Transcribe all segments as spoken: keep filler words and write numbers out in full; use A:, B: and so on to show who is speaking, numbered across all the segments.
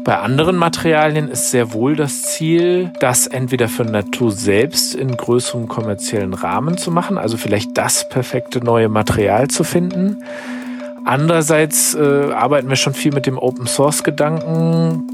A: Bei anderen Materialien ist sehr wohl das Ziel, das entweder für Natur selbst in größerem kommerziellen Rahmen zu machen, also vielleicht das perfekte neue Material zu finden. Andererseits äh, arbeiten wir schon viel mit dem Open-Source-Gedanken.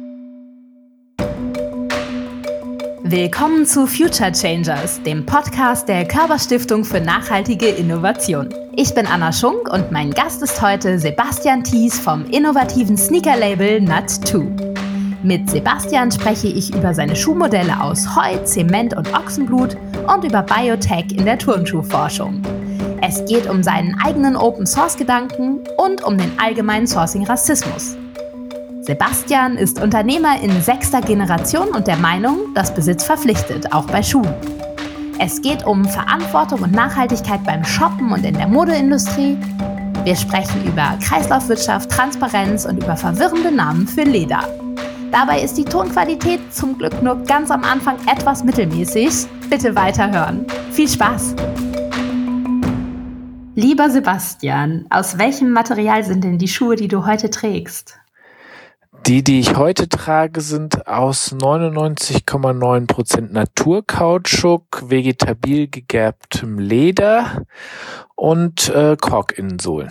B: Willkommen zu Future Changers, dem Podcast der Körber-Stiftung für nachhaltige Innovation. Ich bin Anna Schunk und mein Gast ist heute Sebastian Thies vom innovativen Sneaker-Label Nut zwei. Mit Sebastian spreche ich über seine Schuhmodelle aus Heu, Zement und Ochsenblut und über Biotech in der Turnschuhforschung. Es geht um seinen eigenen Open-Source-Gedanken und um den allgemeinen Sourcing-Rassismus. Sebastian ist Unternehmer in sechster Generation und der Meinung, dass Besitz verpflichtet, auch bei Schuhen. Es geht um Verantwortung und Nachhaltigkeit beim Shoppen und in der Modeindustrie. Wir sprechen über Kreislaufwirtschaft, Transparenz und über verwirrende Namen für Leder. Dabei ist die Tonqualität zum Glück nur ganz am Anfang etwas mittelmäßig. Bitte weiterhören. Viel Spaß! Lieber Sebastian, aus welchem Material sind denn die Schuhe, die du heute trägst?
A: Die, die ich heute trage, sind aus neunundneunzig Komma neun Prozent Naturkautschuk, vegetabil gegerbtem Leder und äh, Kork-Innensohlen.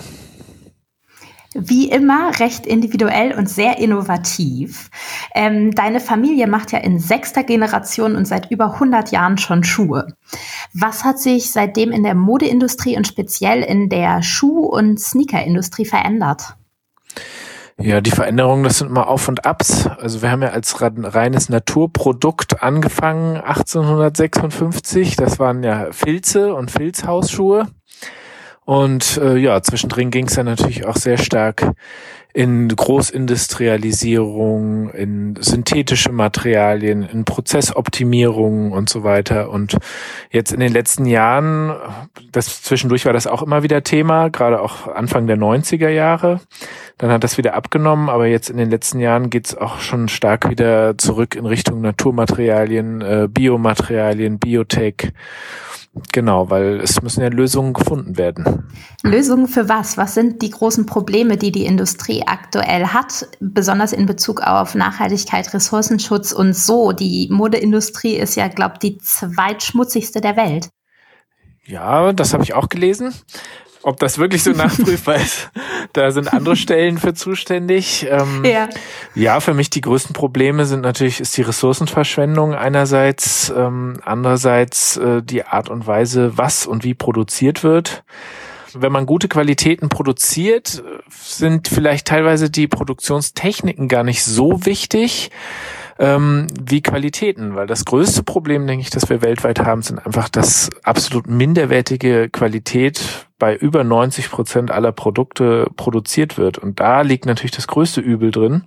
B: Wie immer recht individuell und sehr innovativ. Ähm, deine Familie macht ja in sechster Generation und seit über hundert Jahren schon Schuhe. Was hat sich seitdem in der Modeindustrie und speziell in der Schuh- und Sneakerindustrie verändert?
A: Ja, die Veränderungen, das sind immer Auf und Abs. Also wir haben ja als reines Naturprodukt angefangen, achtzehnhundertsechsundfünfzig. Das waren ja Filze und Filzhausschuhe. Und äh, ja, zwischendrin ging es ja natürlich auch sehr stark in Großindustrialisierung, in synthetische Materialien, in Prozessoptimierung und so weiter. Und jetzt in den letzten Jahren, das zwischendurch war das auch immer wieder Thema, gerade auch Anfang der neunziger Jahre. Dann hat das wieder abgenommen, aber jetzt in den letzten Jahren geht's auch schon stark wieder zurück in Richtung Naturmaterialien, äh, Biomaterialien, Biotech. Genau, weil es müssen ja Lösungen gefunden werden.
B: Lösungen für was? Was sind die großen Probleme, die die Industrie aktuell hat, besonders in Bezug auf Nachhaltigkeit, Ressourcenschutz und so? Die Modeindustrie ist ja, glaube ich, die zweitschmutzigste der Welt.
A: Ja, das habe ich auch gelesen. Ob das wirklich so nachprüfbar ist, da sind andere Stellen für zuständig. Ähm, ja. ja, für mich die größten Probleme sind natürlich, ist die Ressourcenverschwendung einerseits, ähm, andererseits äh, die Art und Weise, was und wie produziert wird. Wenn man gute Qualitäten produziert, sind vielleicht teilweise die Produktionstechniken gar nicht so wichtig ähm, wie Qualitäten, weil das größte Problem, denke ich, das wir weltweit haben, sind einfach, dass absolut minderwertige Qualität bei über neunzig Prozent aller Produkte produziert wird. Und da liegt natürlich das größte Übel drin.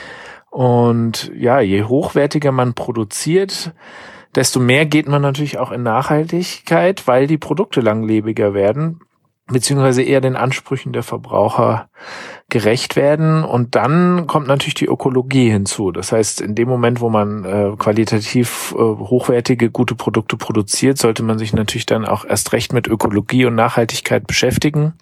A: Und ja, je hochwertiger man produziert, desto mehr geht man natürlich auch in Nachhaltigkeit, weil die Produkte langlebiger werden, beziehungsweise eher den Ansprüchen der Verbraucher gerecht werden. Und dann kommt natürlich die Ökologie hinzu. Das heißt, in dem Moment, wo man äh, qualitativ äh, hochwertige, gute Produkte produziert, sollte man sich natürlich dann auch erst recht mit Ökologie und Nachhaltigkeit beschäftigen,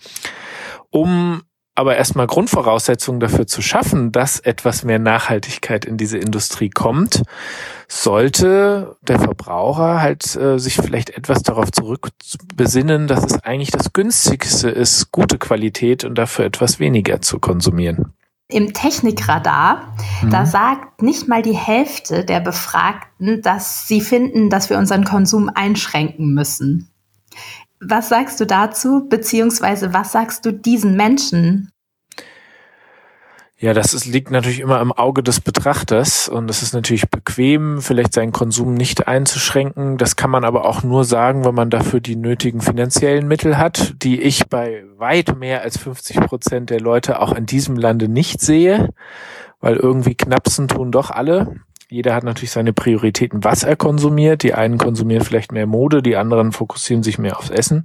A: um aber erstmal Grundvoraussetzungen dafür zu schaffen, dass etwas mehr Nachhaltigkeit in diese Industrie kommt, sollte der Verbraucher halt äh, sich vielleicht etwas darauf zurückbesinnen, dass es eigentlich das Günstigste ist, gute Qualität und dafür etwas weniger zu konsumieren.
B: Im Technikradar, mhm. da sagt nicht mal die Hälfte der Befragten, dass sie finden, dass wir unseren Konsum einschränken müssen. Was sagst du dazu, beziehungsweise was sagst du diesen Menschen?
A: Ja, das ist, liegt natürlich immer im Auge des Betrachters und es ist natürlich bequem, vielleicht seinen Konsum nicht einzuschränken. Das kann man aber auch nur sagen, wenn man dafür die nötigen finanziellen Mittel hat, die ich bei weit mehr als fünfzig Prozent der Leute auch in diesem Lande nicht sehe, weil irgendwie knapsen tun doch alle. Jeder hat natürlich seine Prioritäten, was er konsumiert. Die einen konsumieren vielleicht mehr Mode, die anderen fokussieren sich mehr aufs Essen.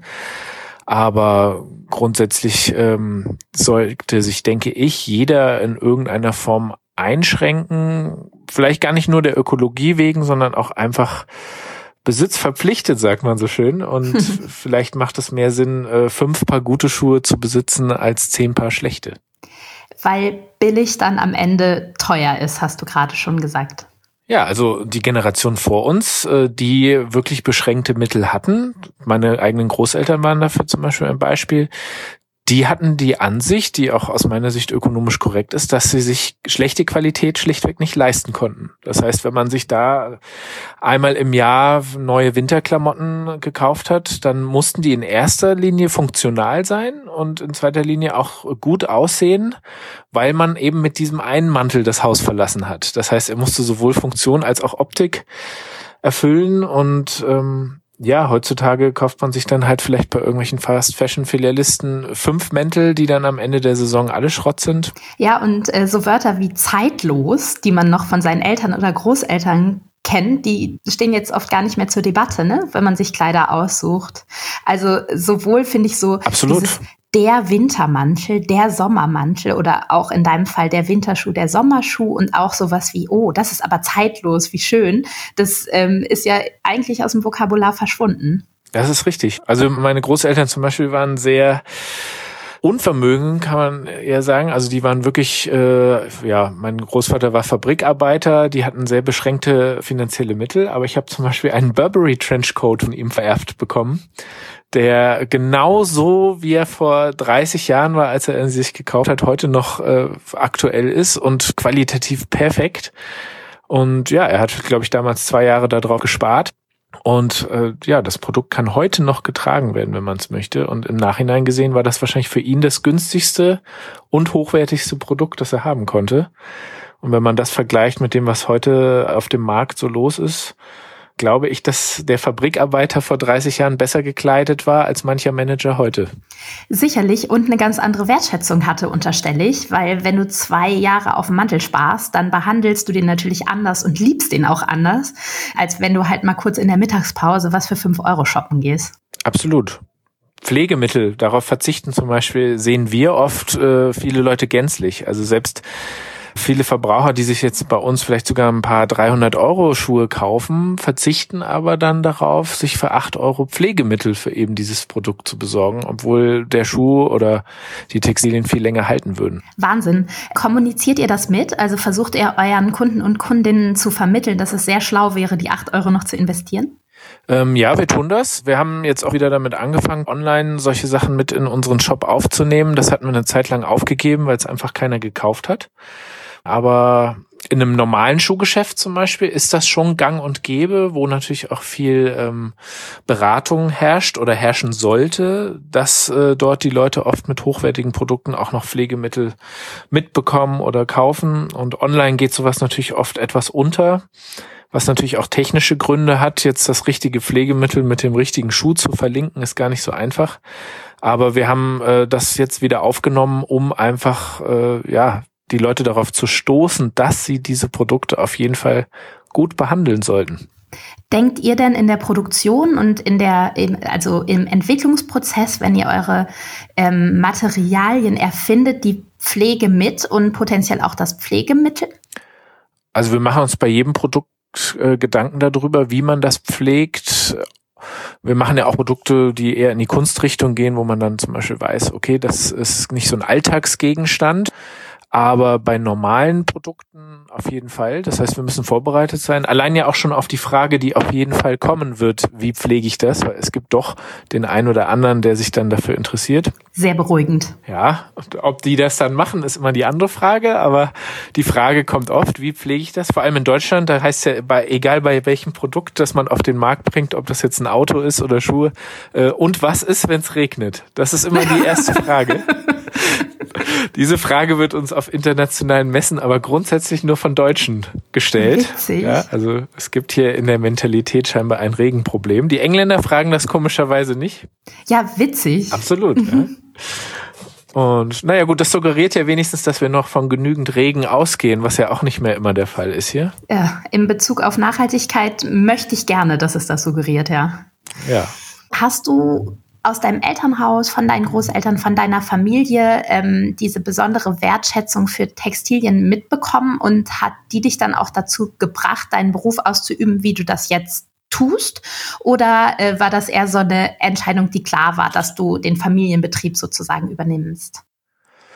A: Aber grundsätzlich ähm, sollte sich, denke ich, jeder in irgendeiner Form einschränken. Vielleicht gar nicht nur der Ökologie wegen, sondern auch einfach Besitz verpflichtet, sagt man so schön. Und vielleicht macht es mehr Sinn, fünf Paar gute Schuhe zu besitzen als zehn Paar schlechte.
B: weil billig dann am Ende teuer ist, hast du gerade schon gesagt.
A: Ja, also die Generation vor uns, die wirklich beschränkte Mittel hatten, meine eigenen Großeltern waren dafür zum Beispiel ein Beispiel, die hatten die Ansicht, die auch aus meiner Sicht ökonomisch korrekt ist, dass sie sich schlechte Qualität schlichtweg nicht leisten konnten. Das heißt, wenn man sich da einmal im Jahr neue Winterklamotten gekauft hat, dann mussten die in erster Linie funktional sein und in zweiter Linie auch gut aussehen, weil man eben mit diesem einen Mantel das Haus verlassen hat. Das heißt, er musste sowohl Funktion als auch Optik erfüllen und ähm, ja, heutzutage kauft man sich dann halt vielleicht bei irgendwelchen Fast-Fashion-Filialisten fünf Mäntel, die dann am Ende der Saison alle Schrott sind.
B: Ja, und äh, so Wörter wie zeitlos, die man noch von seinen Eltern oder Großeltern kennt, die stehen jetzt oft gar nicht mehr zur Debatte, ne, wenn man sich Kleider aussucht. Also sowohl finde ich so
A: Absolut.
B: Dieses der Wintermantel, der Sommermantel oder auch in deinem Fall der Winterschuh, der Sommerschuh und auch sowas wie, oh, das ist aber zeitlos, wie schön. Das ähm, ist ja eigentlich aus dem Vokabular verschwunden.
A: Das ist richtig. Also meine Großeltern zum Beispiel waren sehr unvermögen, kann man eher sagen. Also die waren wirklich, äh, ja, mein Großvater war Fabrikarbeiter, die hatten sehr beschränkte finanzielle Mittel, aber ich habe zum Beispiel einen Burberry Trenchcoat von ihm vererbt bekommen, der genauso wie er vor dreißig Jahren war, als er ihn sich gekauft hat, heute noch äh, aktuell ist und qualitativ perfekt. Und ja, er hat, glaube ich, damals zwei Jahre darauf gespart. Und äh, ja, das Produkt kann heute noch getragen werden, wenn man es möchte. Und im Nachhinein gesehen war das wahrscheinlich für ihn das günstigste und hochwertigste Produkt, das er haben konnte. Und wenn man das vergleicht mit dem, was heute auf dem Markt so los ist, glaube ich, dass der Fabrikarbeiter vor dreißig Jahren besser gekleidet war als mancher Manager heute.
B: Sicherlich und eine ganz andere Wertschätzung hatte, unterstelle ich, weil wenn du zwei Jahre auf dem Mantel sparst, dann behandelst du den natürlich anders und liebst den auch anders, als wenn du halt mal kurz in der Mittagspause was für fünf Euro shoppen gehst.
A: Absolut. Pflegemittel, darauf verzichten zum Beispiel, sehen wir oft äh, viele Leute gänzlich. Also selbst viele Verbraucher, die sich jetzt bei uns vielleicht sogar ein paar dreihundert Euro Schuhe kaufen, verzichten aber dann darauf, sich für acht Euro Pflegemittel für eben dieses Produkt zu besorgen, obwohl der Schuh oder die Textilien viel länger halten würden.
B: Wahnsinn. Kommuniziert ihr das mit? Also versucht ihr euren Kunden und Kundinnen zu vermitteln, dass es sehr schlau wäre, die acht Euro noch zu investieren?
A: Ähm, ja, wir tun das. Wir haben jetzt auch wieder damit angefangen, online solche Sachen mit in unseren Shop aufzunehmen. Das hatten wir eine Zeit lang aufgegeben, weil es einfach keiner gekauft hat. Aber in einem normalen Schuhgeschäft zum Beispiel ist das schon gang und gäbe, wo natürlich auch viel ähm, Beratung herrscht oder herrschen sollte, dass äh, dort die Leute oft mit hochwertigen Produkten auch noch Pflegemittel mitbekommen oder kaufen. Und online geht sowas natürlich oft etwas unter, was natürlich auch technische Gründe hat. Jetzt das richtige Pflegemittel mit dem richtigen Schuh zu verlinken, ist gar nicht so einfach. Aber wir haben äh, das jetzt wieder aufgenommen, um einfach, äh, ja, die Leute darauf zu stoßen, dass sie diese Produkte auf jeden Fall gut behandeln sollten.
B: Denkt ihr denn in der Produktion und in der, also im Entwicklungsprozess, wenn ihr eure ähm, Materialien erfindet, die Pflege mit und potenziell auch das Pflegemittel?
A: Also wir machen uns bei jedem Produkt äh, Gedanken darüber, wie man das pflegt. Wir machen ja auch Produkte, die eher in die Kunstrichtung gehen, wo man dann zum Beispiel weiß, okay, das ist nicht so ein Alltagsgegenstand. Aber bei normalen Produkten auf jeden Fall. Das heißt, wir müssen vorbereitet sein. Allein ja auch schon auf die Frage, die auf jeden Fall kommen wird, wie pflege ich das? Weil es gibt doch den einen oder anderen, der sich dann dafür interessiert.
B: Sehr beruhigend.
A: Ja, und ob die das dann machen, ist immer die andere Frage. Aber die Frage kommt oft, wie pflege ich das? Vor allem in Deutschland, da heißt ja, bei, egal bei welchem Produkt, das man auf den Markt bringt, ob das jetzt ein Auto ist oder Schuhe. Äh, und was ist, wenn es regnet? Das ist immer die erste Frage. Diese Frage wird uns auf internationalen Messen aber grundsätzlich nur von Deutschen gestellt.
B: Witzig.
A: Ja, also es gibt hier in der Mentalität scheinbar ein Regenproblem. Die Engländer fragen das komischerweise nicht.
B: Ja, witzig.
A: Absolut. Mhm. Ja. Und naja gut, das suggeriert ja wenigstens, dass wir noch von genügend Regen ausgehen, was ja auch nicht mehr immer der Fall ist hier.
B: Ja, in Bezug auf Nachhaltigkeit möchte ich gerne, dass es das suggeriert, ja.
A: Ja.
B: Hast du aus deinem Elternhaus, von deinen Großeltern, von deiner Familie ähm, diese besondere Wertschätzung für Textilien mitbekommen und hat die dich dann auch dazu gebracht, deinen Beruf auszuüben, wie du das jetzt tust? Oder äh, war das eher so eine Entscheidung, die klar war, dass du den Familienbetrieb sozusagen übernimmst?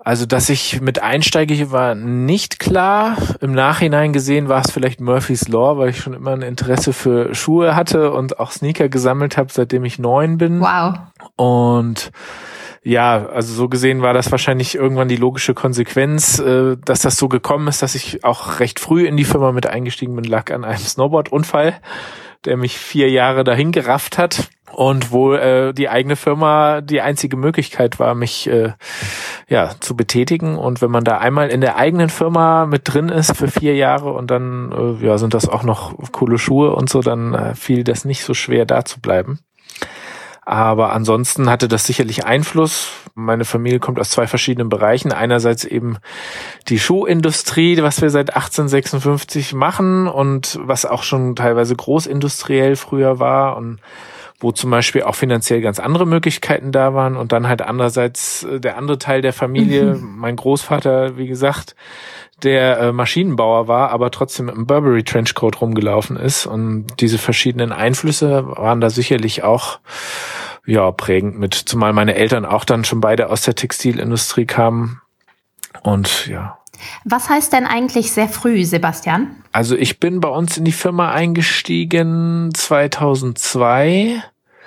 A: Also, dass ich mit einsteige, war nicht klar. Im Nachhinein gesehen war es vielleicht Murphy's Law, weil ich schon immer ein Interesse für Schuhe hatte und auch Sneaker gesammelt habe, seitdem ich neun bin.
B: Wow.
A: Und ja, also so gesehen war das wahrscheinlich irgendwann die logische Konsequenz, äh, dass das so gekommen ist, dass ich auch recht früh in die Firma mit eingestiegen bin, lag an einem Snowboard-Unfall, der mich vier Jahre dahin gerafft hat. Und wo äh, die eigene Firma die einzige Möglichkeit war, mich äh, ja zu betätigen. Und wenn man da einmal in der eigenen Firma mit drin ist für vier Jahre und dann äh, ja sind das auch noch coole Schuhe und so, dann äh, fiel das nicht so schwer, da zu bleiben. Aber ansonsten hatte das sicherlich Einfluss. Meine Familie kommt aus zwei verschiedenen Bereichen. Einerseits eben die Schuhindustrie, was wir seit achtzehnhundertsechsundfünfzig machen und was auch schon teilweise großindustriell früher war und wo zum Beispiel auch finanziell ganz andere Möglichkeiten da waren. Und dann halt andererseits der andere Teil der Familie, mhm. mein Großvater, wie gesagt, der äh, Maschinenbauer war, aber trotzdem im Burberry Trenchcoat rumgelaufen ist. Und diese verschiedenen Einflüsse waren da sicherlich auch ja prägend mit, zumal meine Eltern auch dann schon beide aus der Textilindustrie kamen. Und ja.
B: Was heißt denn eigentlich sehr früh, Sebastian?
A: Also ich bin bei uns in die Firma eingestiegen zweitausendzwei.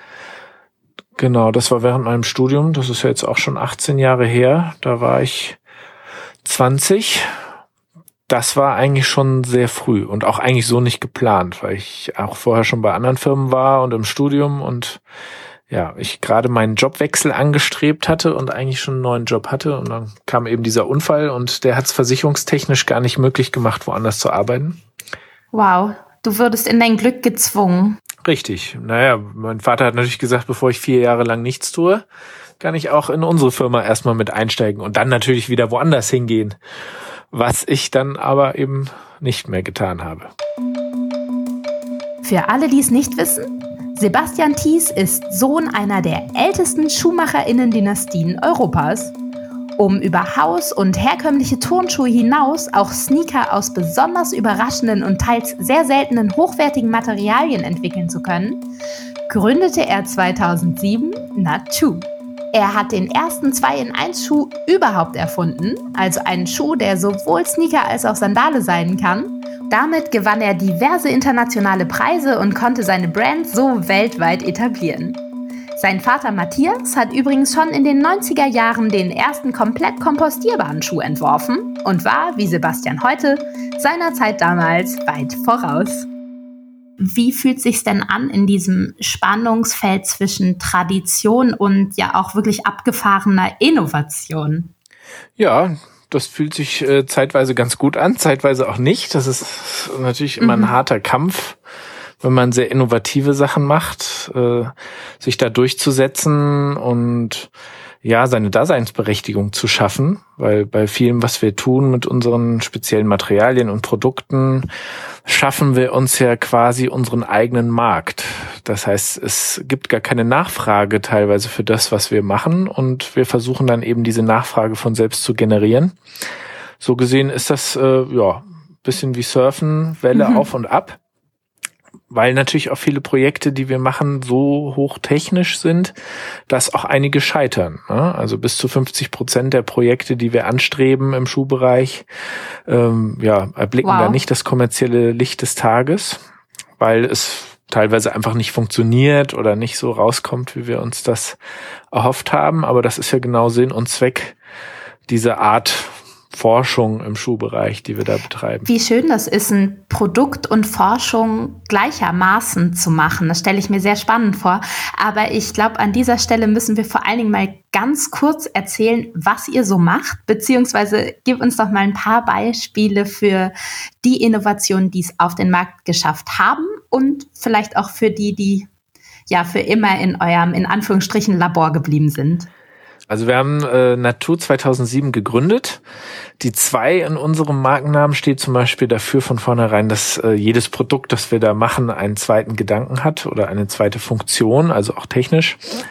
A: Genau, das war während meinem Studium. Das ist ja jetzt auch schon achtzehn Jahre her. Da war ich zwanzig. Das war eigentlich schon sehr früh und auch eigentlich so nicht geplant, weil ich auch vorher schon bei anderen Firmen war und im Studium und ja, ich gerade meinen Jobwechsel angestrebt hatte und eigentlich schon einen neuen Job hatte und dann kam eben dieser Unfall und der hat es versicherungstechnisch gar nicht möglich gemacht, woanders zu arbeiten.
B: Wow, du wurdest in dein Glück gezwungen.
A: Richtig. Naja, mein Vater hat natürlich gesagt, bevor ich vier Jahre lang nichts tue, kann ich auch in unsere Firma erstmal mit einsteigen und dann natürlich wieder woanders hingehen, was ich dann aber eben nicht mehr getan habe.
B: Für alle, die es nicht wissen, Sebastian Thies ist Sohn einer der ältesten SchuhmacherInnen-Dynastien Europas. Um über Haus- und herkömmliche Turnschuhe hinaus auch Sneaker aus besonders überraschenden und teils sehr seltenen hochwertigen Materialien entwickeln zu können, gründete er zweitausendsieben Nattoo. Er hat den ersten zwei in eins Schuh überhaupt erfunden, also einen Schuh, der sowohl Sneaker als auch Sandale sein kann. Damit gewann er diverse internationale Preise und konnte seine Brand so weltweit etablieren. Sein Vater Matthias hat übrigens schon in den neunziger Jahren den ersten komplett kompostierbaren Schuh entworfen und war, wie Sebastian heute, seiner Zeit damals weit voraus. Wie fühlt sich's denn an in diesem Spannungsfeld zwischen Tradition und ja auch wirklich abgefahrener Innovation?
A: Ja, das fühlt sich äh, zeitweise ganz gut an, zeitweise auch nicht. Das ist natürlich immer mhm. ein harter Kampf, wenn man sehr innovative Sachen macht, äh, sich da durchzusetzen und ja, seine Daseinsberechtigung zu schaffen, weil bei vielem, was wir tun mit unseren speziellen Materialien und Produkten, schaffen wir uns ja quasi unseren eigenen Markt. Das heißt, es gibt gar keine Nachfrage teilweise für das, was wir machen und wir versuchen dann eben diese Nachfrage von selbst zu generieren. So gesehen ist das äh, ja bisschen wie Surfen, Welle mhm. auf und ab. Weil natürlich auch viele Projekte, die wir machen, so hochtechnisch sind, dass auch einige scheitern. Also bis zu fünfzig Prozent der Projekte, die wir anstreben im Schuhbereich, ähm, ja, erblicken wow. da nicht das kommerzielle Licht des Tages, weil es teilweise einfach nicht funktioniert oder nicht so rauskommt, wie wir uns das erhofft haben. Aber das ist ja genau Sinn und Zweck dieser Art Forschung im Schuhbereich, die wir da betreiben.
B: Wie schön das ist, ein Produkt und Forschung gleichermaßen zu machen. Das stelle ich mir sehr spannend vor. Aber ich glaube, an dieser Stelle müssen wir vor allen Dingen mal ganz kurz erzählen, was ihr so macht, beziehungsweise gib uns doch mal ein paar Beispiele für die Innovationen, die es auf den Markt geschafft haben und vielleicht auch für die, die ja für immer in eurem, in Anführungsstrichen, Labor geblieben sind.
A: Also wir haben äh, Nattoo zweitausendsieben gegründet. Die zwei in unserem Markennamen steht zum Beispiel dafür von vornherein, dass äh, jedes Produkt, das wir da machen, einen zweiten Gedanken hat oder eine zweite Funktion, also auch technisch.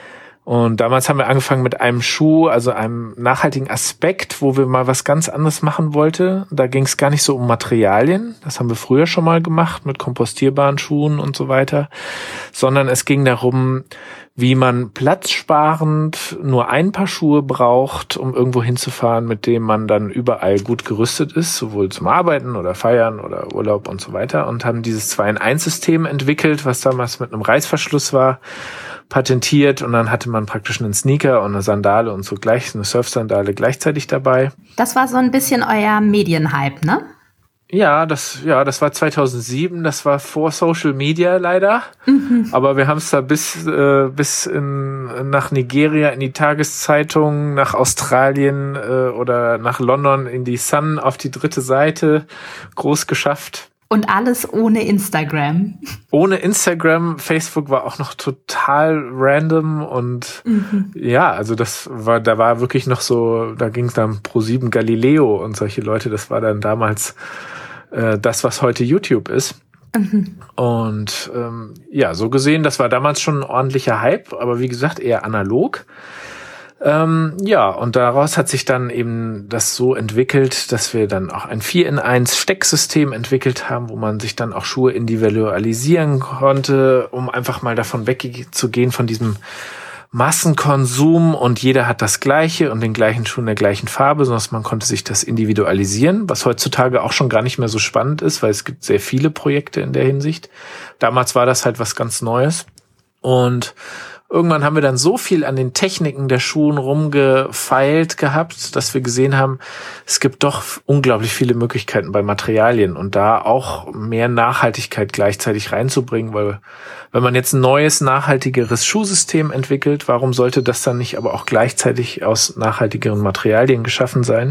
A: Und damals haben wir angefangen mit einem Schuh, also einem nachhaltigen Aspekt, wo wir mal was ganz anderes machen wollten. Da ging es gar nicht so um Materialien, das haben wir früher schon mal gemacht mit kompostierbaren Schuhen und so weiter, sondern es ging darum, wie man platzsparend nur ein Paar Schuhe braucht, um irgendwo hinzufahren, mit dem man dann überall gut gerüstet ist, sowohl zum Arbeiten oder Feiern oder Urlaub und so weiter, und haben dieses zwei in eins System entwickelt, was damals mit einem Reißverschluss war, patentiert, und dann hatte man praktisch einen Sneaker und eine Sandale und so gleich eine Surfsandale gleichzeitig dabei.
B: Das war so ein bisschen euer Medienhype, ne?
A: Ja, das, ja, das war zweitausendsieben, das war vor Social Media leider, mhm. aber wir haben es da bis, äh, bis in, nach Nigeria in die Tageszeitung, nach Australien äh, oder nach London in die Sun auf die dritte Seite groß geschafft.
B: Und alles ohne Instagram.
A: Ohne Instagram, Facebook war auch noch total random und mhm. ja, also das war, da war wirklich noch so, da ging es dann ProSieben Galileo und solche Leute, das war dann damals äh, das, was heute YouTube ist. Mhm. Und ähm, ja, so gesehen, das war damals schon ein ordentlicher Hype, aber wie gesagt, eher analog. Ähm, ja, und daraus hat sich dann eben das so entwickelt, dass wir dann auch ein vier in eins Stecksystem entwickelt haben, wo man sich dann auch Schuhe individualisieren konnte, um einfach mal davon wegzugehen von diesem Massenkonsum und jeder hat das Gleiche und den gleichen Schuh in der gleichen Farbe, sondern man konnte sich das individualisieren, was heutzutage auch schon gar nicht mehr so spannend ist, weil es gibt sehr viele Projekte in der Hinsicht. Damals war das halt was ganz Neues. Und irgendwann haben wir dann so viel an den Techniken der Schuhen rumgefeilt gehabt, dass wir gesehen haben, es gibt doch unglaublich viele Möglichkeiten bei Materialien und da auch mehr Nachhaltigkeit gleichzeitig reinzubringen, weil wenn man jetzt ein neues, nachhaltigeres Schuhsystem entwickelt, warum sollte das dann nicht aber auch gleichzeitig aus nachhaltigeren Materialien geschaffen sein?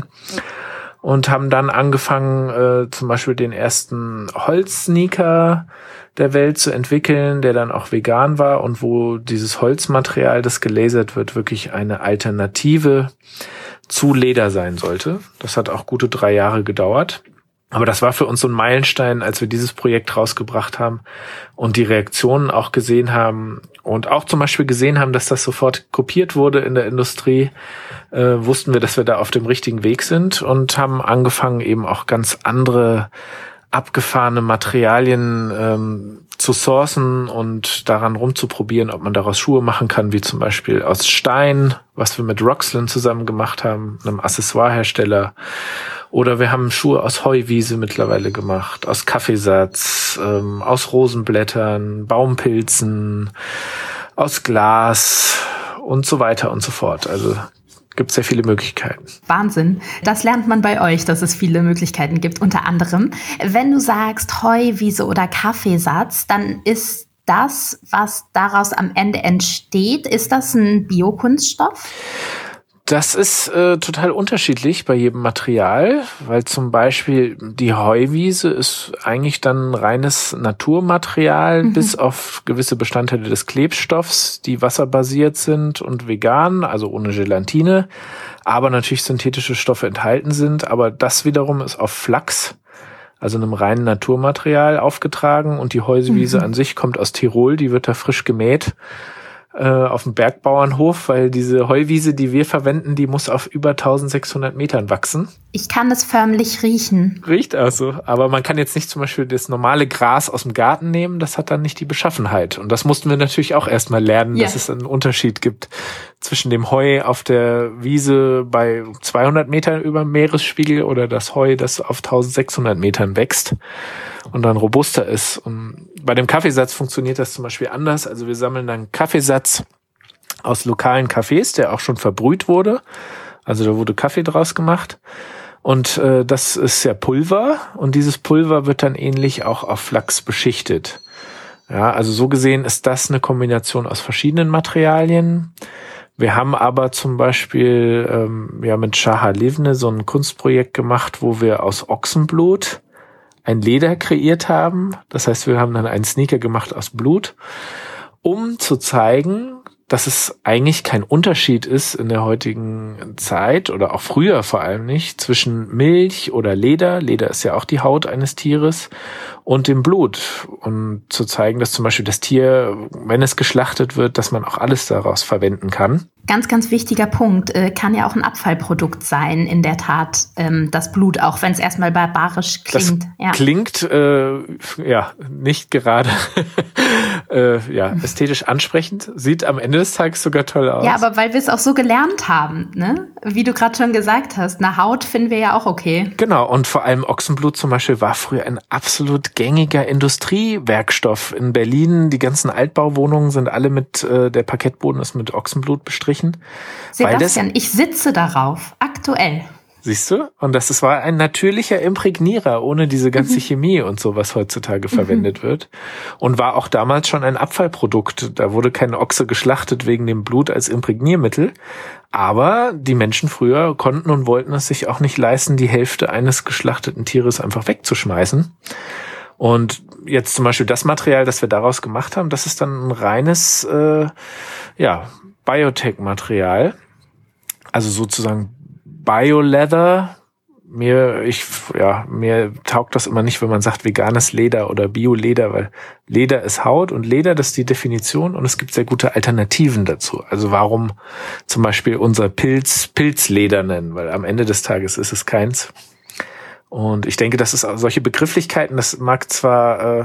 A: Und haben dann angefangen, äh, zum Beispiel den ersten Holzsneaker der Welt zu entwickeln, der dann auch vegan war und wo dieses Holzmaterial, das gelasert wird, wirklich eine Alternative zu Leder sein sollte. Das hat auch gute drei Jahre gedauert. Aber das war für uns so ein Meilenstein, als wir dieses Projekt rausgebracht haben und die Reaktionen auch gesehen haben und auch zum Beispiel gesehen haben, dass das sofort kopiert wurde in der Industrie, äh, wussten wir, dass wir da auf dem richtigen Weg sind und haben angefangen, eben auch ganz andere abgefahrene Materialien ähm, zu sourcen und daran rumzuprobieren, ob man daraus Schuhe machen kann, wie zum Beispiel aus Stein, was wir mit Roxland zusammen gemacht haben, einem Accessoirehersteller. Oder wir haben Schuhe aus Heuwiese mittlerweile gemacht, aus Kaffeesatz, ähm, aus Rosenblättern, Baumpilzen, aus Glas und so weiter und so fort. Also gibt es sehr viele Möglichkeiten.
B: Wahnsinn. Das lernt man bei euch, dass es viele Möglichkeiten gibt. Unter anderem, wenn du sagst Heuwiese oder Kaffeesatz, dann ist das, was daraus am Ende entsteht, ist das ein Biokunststoff?
A: Das ist äh, total unterschiedlich bei jedem Material, weil zum Beispiel die Heuwiese ist eigentlich dann reines Naturmaterial, mhm. bis auf gewisse Bestandteile des Klebstoffs, die wasserbasiert sind und vegan, also ohne Gelatine, aber natürlich synthetische Stoffe enthalten sind. Aber das wiederum ist auf Flachs, also einem reinen Naturmaterial, aufgetragen und die Heuwiese mhm. an sich kommt aus Tirol, die wird da frisch gemäht auf dem Bergbauernhof, weil diese Heuwiese, die wir verwenden, die muss auf über eintausendsechshundert Metern wachsen.
B: Ich kann es förmlich riechen.
A: Riecht also, aber man kann jetzt nicht zum Beispiel das normale Gras aus dem Garten nehmen, das hat dann nicht die Beschaffenheit. Und das mussten wir natürlich auch erstmal lernen, ja. dass es einen Unterschied gibt zwischen dem Heu auf der Wiese bei zweihundert Metern über dem Meeresspiegel oder das Heu, das auf eintausendsechshundert Metern wächst und dann robuster ist. Und bei dem Kaffeesatz funktioniert das zum Beispiel anders. Also wir sammeln dann Kaffeesatz aus lokalen Kaffees, der auch schon verbrüht wurde. Also da wurde Kaffee draus gemacht. Und äh, das ist ja Pulver. Und dieses Pulver wird dann ähnlich auch auf Flachs beschichtet. Ja, also so gesehen ist das eine Kombination aus verschiedenen Materialien. Wir haben aber zum Beispiel ähm, ja mit Shaha Livne so ein Kunstprojekt gemacht, wo wir aus Ochsenblut ein Leder kreiert haben. Das heißt, wir haben dann einen Sneaker gemacht aus Blut, um zu zeigen, dass es eigentlich kein Unterschied ist in der heutigen Zeit oder auch früher vor allem nicht zwischen Milch oder Leder, Leder ist ja auch die Haut eines Tieres, und dem Blut. Und zu zeigen, dass zum Beispiel das Tier, wenn es geschlachtet wird, dass man auch alles daraus verwenden kann.
B: Ganz, ganz wichtiger Punkt. Äh, kann ja auch ein Abfallprodukt sein, in der Tat, ähm, das Blut, auch wenn es erstmal barbarisch klingt.
A: Das
B: ja.
A: klingt äh, ja nicht gerade äh, ja, ästhetisch ansprechend, sieht am Ende des Tages sogar toll aus.
B: Ja, aber weil wir es auch so gelernt haben, ne? Wie du gerade schon gesagt hast, eine Haut finden wir ja auch okay.
A: Genau, und vor allem Ochsenblut zum Beispiel war früher ein absolut gängiger Industriewerkstoff. In Berlin, die ganzen Altbauwohnungen sind alle mit, äh, der Parkettboden ist mit Ochsenblut bestrichen.
B: Sebastian, ich sitze darauf, aktuell.
A: Siehst du? Und das, das war ein natürlicher Imprägnierer, ohne diese ganze mhm. Chemie und so, was heutzutage mhm. verwendet wird. Und war auch damals schon ein Abfallprodukt. Da wurde kein Ochse geschlachtet wegen dem Blut als Imprägniermittel. Aber die Menschen früher konnten und wollten es sich auch nicht leisten, die Hälfte eines geschlachteten Tieres einfach wegzuschmeißen. Und jetzt zum Beispiel das Material, das wir daraus gemacht haben, das ist dann ein reines, äh, ja, Biotech-Material. Also sozusagen Bio-Leather. Mir, ich, ja, mir taugt das immer nicht, wenn man sagt veganes Leder oder Bio-Leder, weil Leder ist Haut und Leder, das ist die Definition, und es gibt sehr gute Alternativen dazu. Also warum zum Beispiel unser Pilz Pilzleder nennen, weil am Ende des Tages ist es keins. Und ich denke, das ist solche Begrifflichkeiten, das mag zwar äh,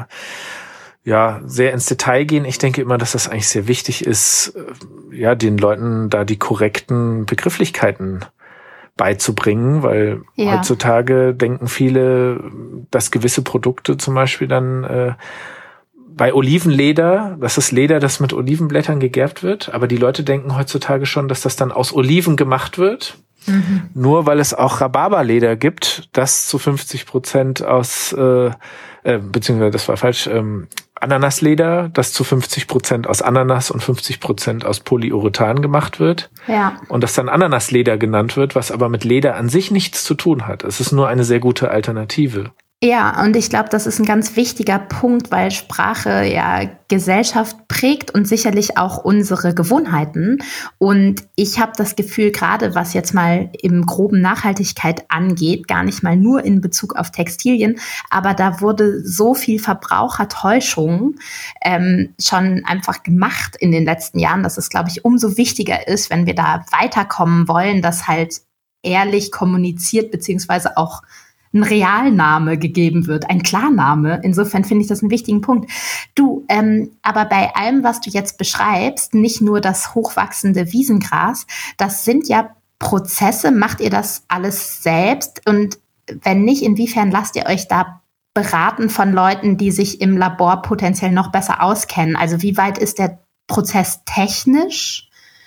A: ja sehr ins Detail gehen. Ich denke immer, dass das eigentlich sehr wichtig ist, äh, ja, den Leuten da die korrekten Begrifflichkeiten beizubringen, weil ja. heutzutage denken viele, dass gewisse Produkte zum Beispiel dann äh, bei Olivenleder, das ist Leder, das mit Olivenblättern gegerbt wird, aber die Leute denken heutzutage schon, dass das dann aus Oliven gemacht wird. Mhm. Nur weil es auch Rhabarberleder gibt, das zu fünfzig Prozent aus, äh, äh, beziehungsweise das war falsch, ähm, Ananasleder, das zu fünfzig Prozent aus Ananas und fünfzig Prozent aus Polyurethan gemacht wird.
B: Ja.
A: Und das dann Ananasleder genannt wird, was aber mit Leder an sich nichts zu tun hat. Es ist nur eine sehr gute Alternative.
B: Ja, und ich glaube, das ist ein ganz wichtiger Punkt, weil Sprache ja Gesellschaft prägt und sicherlich auch unsere Gewohnheiten. Und ich habe das Gefühl, gerade was jetzt mal im groben Nachhaltigkeit angeht, gar nicht mal nur in Bezug auf Textilien, aber da wurde so viel Verbrauchertäuschung ähm, schon einfach gemacht in den letzten Jahren, dass es, glaube ich, umso wichtiger ist, wenn wir da weiterkommen wollen, dass halt ehrlich kommuniziert beziehungsweise auch ein Realname gegeben wird, ein Klarname. Insofern finde ich das einen wichtigen Punkt. Du, ähm, aber bei allem, was du jetzt beschreibst, nicht nur das hochwachsende Wiesengras, das sind ja Prozesse. Macht ihr das alles selbst? Und wenn nicht, inwiefern lasst ihr euch da beraten von Leuten, die sich im Labor potenziell noch besser auskennen? Also wie weit ist der Prozess technisch?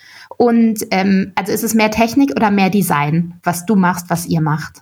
B: Und ähm, also ist es mehr Technik oder mehr Design, was du machst, was ihr macht?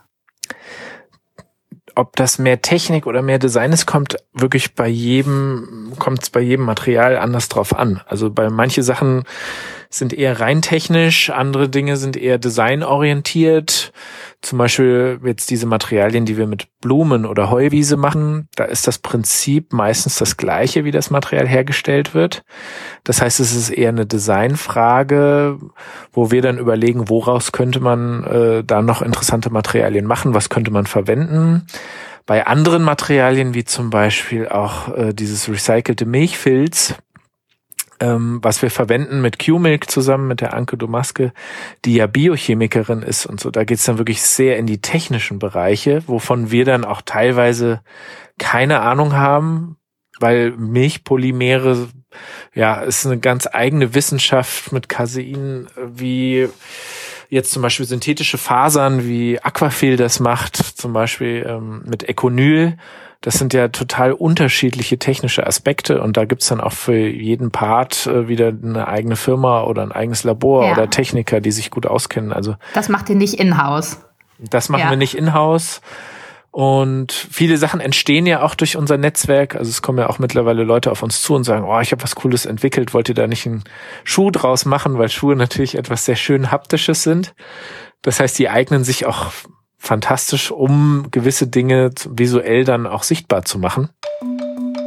A: Ob das mehr Technik oder mehr Design ist, kommt wirklich bei jedem, kommt es bei jedem Material anders drauf an. Also bei manche Sachen sind eher rein technisch, andere Dinge sind eher designorientiert. Zum Beispiel jetzt diese Materialien, die wir mit Blumen oder Heuwiese machen, da ist das Prinzip meistens das gleiche, wie das Material hergestellt wird. Das heißt, es ist eher eine Designfrage, wo wir dann überlegen, woraus könnte man äh, da noch interessante Materialien machen, was könnte man verwenden. Bei anderen Materialien, wie zum Beispiel auch äh, dieses recycelte Milchfilz, Ähm, was wir verwenden mit Q-Milk zusammen, mit der Anke Domaske, die ja Biochemikerin ist und so. Da geht's dann wirklich sehr in die technischen Bereiche, wovon wir dann auch teilweise keine Ahnung haben, weil Milchpolymere, ja, ist eine ganz eigene Wissenschaft mit Casein, wie jetzt zum Beispiel synthetische Fasern, wie Aquafil das macht, zum Beispiel ähm, mit Econyl. Das sind ja total unterschiedliche technische Aspekte, und da gibt's dann auch für jeden Part äh, wieder eine eigene Firma oder ein eigenes Labor ja. oder Techniker, die sich gut auskennen. Also
B: das macht ihr nicht in-house.
A: Das machen
B: ja.
A: wir nicht in-house. Und viele Sachen entstehen ja auch durch unser Netzwerk. Also es kommen ja auch mittlerweile Leute auf uns zu und sagen, oh, ich habe was Cooles entwickelt, wollt ihr da nicht einen Schuh draus machen? Weil Schuhe natürlich etwas sehr schön Haptisches sind. Das heißt, die eignen sich auch fantastisch, um gewisse Dinge visuell dann auch sichtbar zu machen.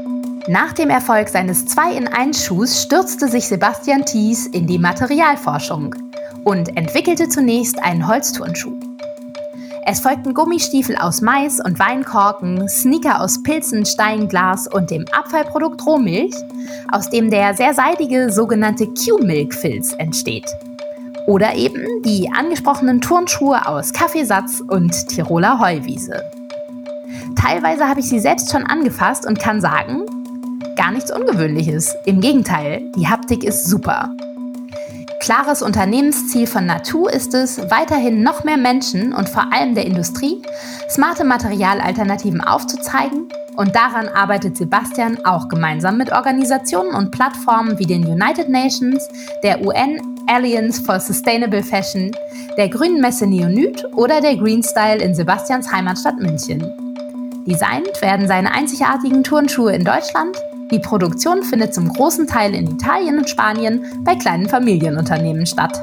B: Nach dem Erfolg seines zwei in eins Schuhs stürzte sich Sebastian Thies in die Materialforschung und entwickelte zunächst einen Holzturnschuh. Es folgten Gummistiefel aus Mais und Weinkorken, Sneaker aus Pilzen, Stein, Glas und dem Abfallprodukt Rohmilch, aus dem der sehr seidige sogenannte Q-Milk-Filz entsteht. Oder eben die angesprochenen Turnschuhe aus Kaffeesatz und Tiroler Heuwiese. Teilweise habe ich sie selbst schon angefasst und kann sagen, gar nichts Ungewöhnliches. Im Gegenteil, die Haptik ist super. Klares Unternehmensziel von Natur ist es, weiterhin noch mehr Menschen und vor allem der Industrie smarte Materialalternativen aufzuzeigen, und daran arbeitet Sebastian auch gemeinsam mit Organisationen und Plattformen wie den United Nations, der U N Alliance for Sustainable Fashion, der Grünen Messe Neonyd oder der Green Style in Sebastians Heimatstadt München. Designt werden seine einzigartigen Turnschuhe in Deutschland. Die Produktion findet zum großen Teil in Italien und Spanien bei kleinen Familienunternehmen statt.